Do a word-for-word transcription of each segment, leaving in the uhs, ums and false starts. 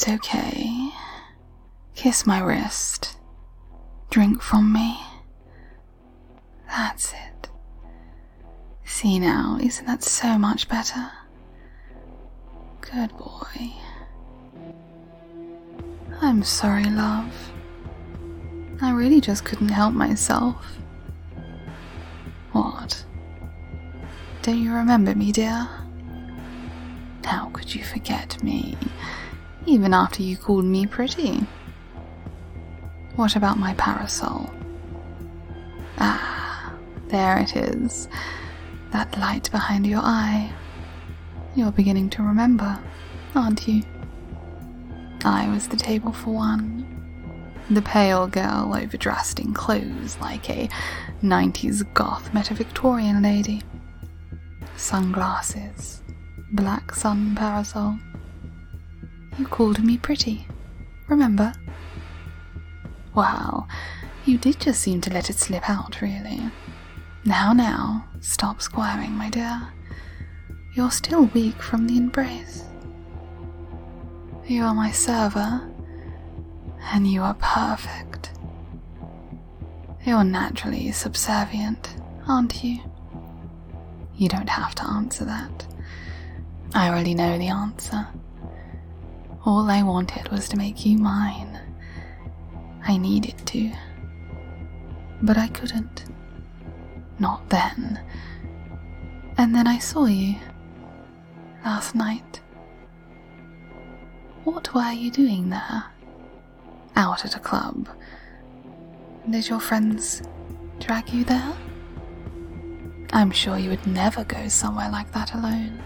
It's okay. Kiss my wrist. Drink from me. That's it. See now, isn't that so much better? Good boy. I'm sorry, love. I really just couldn't help myself. What? Don't you remember me, dear? How could you forget me, even after you called me pretty? What about my parasol? Ah, there it is. That light behind your eye. You're beginning to remember, aren't you? I was the table for one. The pale girl overdressed in clothes like a nineties goth met a Victorian lady. Sunglasses, black sun parasol. You called me pretty, remember? Well, you did just seem to let it slip out, really. Now, now, stop squirming, my dear. You're still weak from the embrace. You are my server, and you are perfect. You're naturally subservient, aren't you? You don't have to answer that. I already know the answer. All I wanted was to make you mine. I needed to. But I couldn't. Not then. And then I saw you. Last night. What were you doing there? Out at a club. Did your friends drag you there? I'm sure you would never go somewhere like that alone.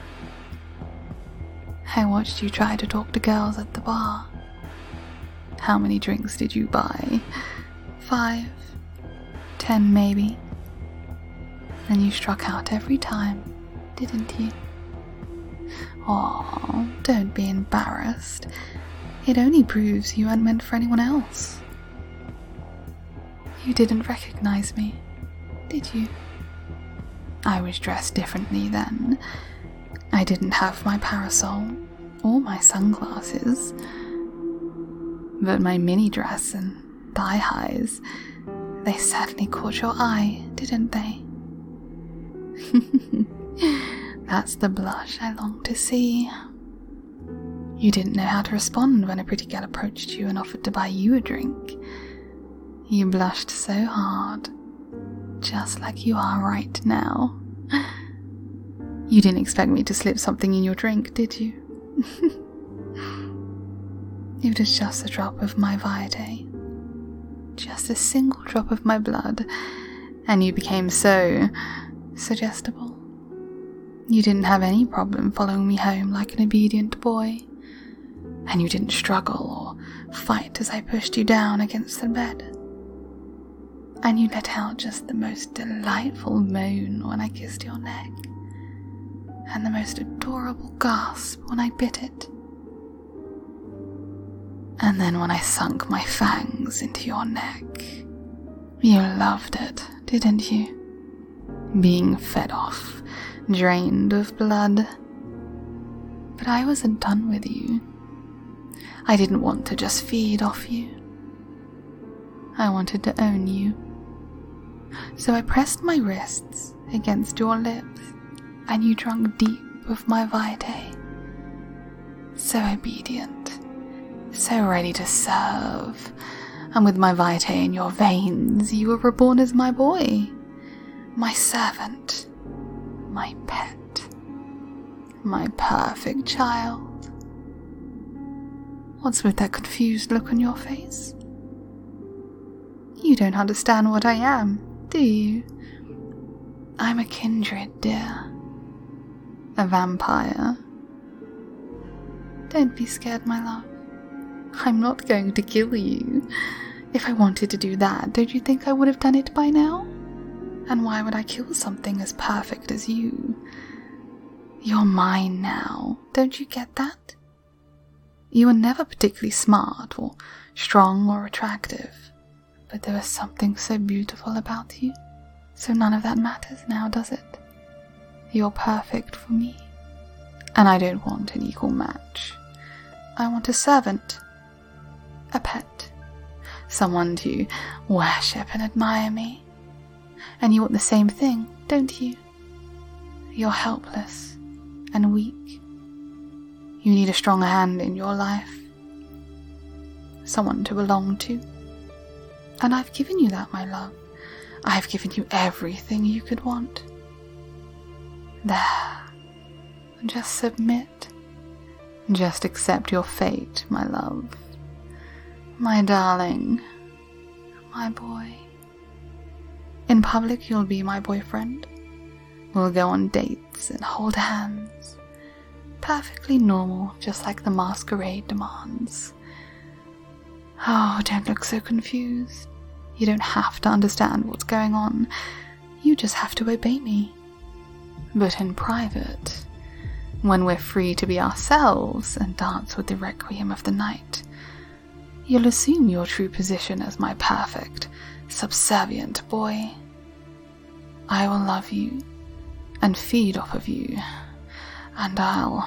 I watched you try to talk to girls at the bar. How many drinks did you buy? Five? Ten maybe? And you struck out every time, didn't you? Oh, don't be embarrassed. It only proves you weren't meant for anyone else. You didn't recognize me, did you? I was dressed differently then. I didn't have my parasol or my sunglasses. But my mini dress and thigh highs, they certainly caught your eye, didn't they? That's the blush I long to see. You didn't know how to respond when a pretty girl approached you and offered to buy you a drink. You blushed so hard, just like you are right now. You didn't expect me to slip something in your drink, did you? It was just a drop of my Vitae. Just a single drop of my blood, and you became so suggestible. You didn't have any problem following me home like an obedient boy, and you didn't struggle or fight as I pushed you down against the bed. And you let out just the most delightful moan when I kissed your neck, and the most adorable gasp when I bit it. And then when I sunk my fangs into your neck, you loved it, didn't you? Being fed off, drained of blood. But I wasn't done with you. I didn't want to just feed off you. I wanted to own you. So I pressed my wrists against your lips, and you drank deep of my Vitae. So obedient, so ready to serve, and with my Vitae in your veins, you were reborn as my boy, my servant, my pet, my perfect child. What's with that confused look on your face? You don't understand what I am, do you? I'm a kindred, dear. A vampire. Don't be scared, my love. I'm not going to kill you. If I wanted to do that, don't you think I would have done it by now? And why would I kill something as perfect as you? You're mine now, don't you get that? You were never particularly smart or strong or attractive, but there was something so beautiful about you. So none of that matters now, does it? You're perfect for me, and I don't want an equal match. I want a servant, a pet, someone to worship and admire me. And you want the same thing, don't you? You're helpless and weak. You need a strong hand in your life, someone to belong to. And I've given you that, my love. I've given you everything you could want. There. Just submit. Just accept your fate, my love. My darling. My boy. In public, you'll be my boyfriend. We'll go on dates and hold hands. Perfectly normal, just like the masquerade demands. Oh, don't look so confused. You don't have to understand what's going on. You just have to obey me. But in private, when we're free to be ourselves and dance with the requiem of the night, you'll assume your true position as my perfect, subservient boy. I will love you and feed off of you, and I'll...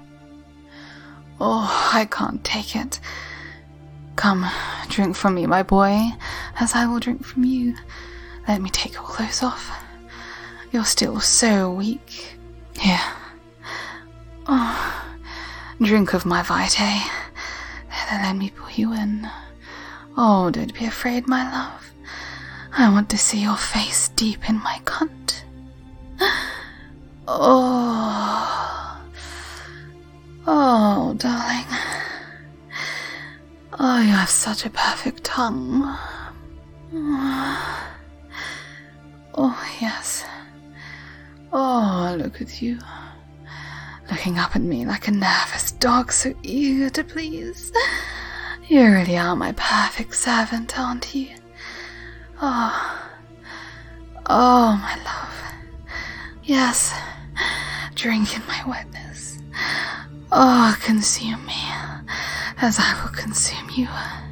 Oh, I can't take it. Come, drink from me, my boy, as I will drink from you. Let me take your clothes off. You're still so weak. Here. Oh, drink of my vitae. Let me pull you in. Oh, don't be afraid, my love. I want to see your face deep in my cunt. Oh. Oh, darling. Oh, you have such a perfect tongue. Oh, yes. Oh, look at you. Looking up at me like a nervous dog so eager to please. You really are my perfect servant, aren't you? Oh. Oh, my love. Yes. Drink in my wetness. Oh, consume me, as I will consume you.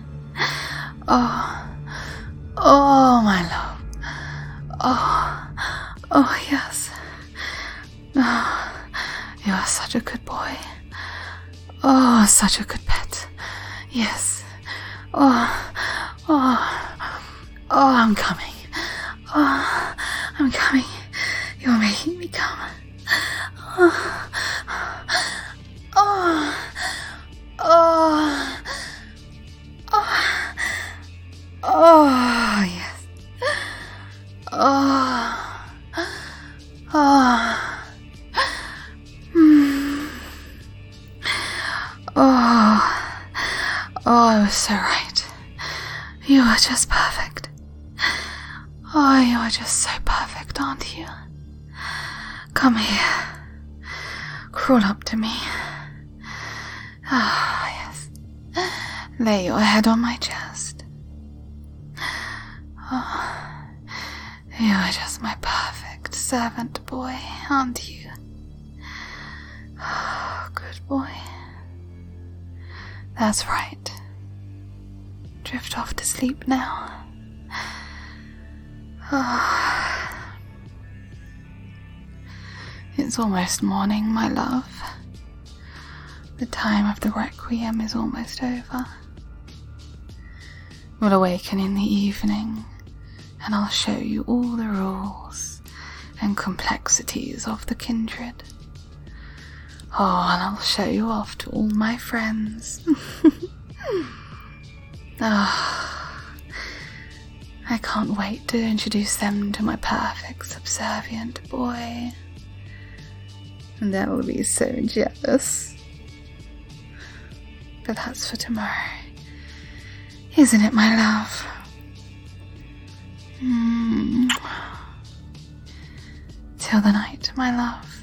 Oh, oh, my love. Oh, oh, yes. Oh, you are such a good boy. Oh, such a good pet. Yes. Oh, oh, oh, I'm coming. Oh, I'm coming. You're making me come. Oh, oh, oh, oh, oh, yes. Oh, oh, mm. Oh, oh, I was so right. You are just perfect. Oh, you are just so perfect, aren't you? Come here. Crawl up to me. Ah, yes. Lay your head on my chest. Oh, you are just my perfect servant boy, aren't you? Oh, good boy. That's right. Drift off to sleep now. Oh. It's almost morning, my love. The time of the requiem is almost over. We'll awaken in the evening, and I'll show you all the rules and complexities of the kindred. Oh, and I'll show you off to all my friends. Oh, I can't wait to introduce them to my perfect subservient boy. And they'll be so jealous. But that's for tomorrow. Isn't it, my love? Mm. Till the night, my love.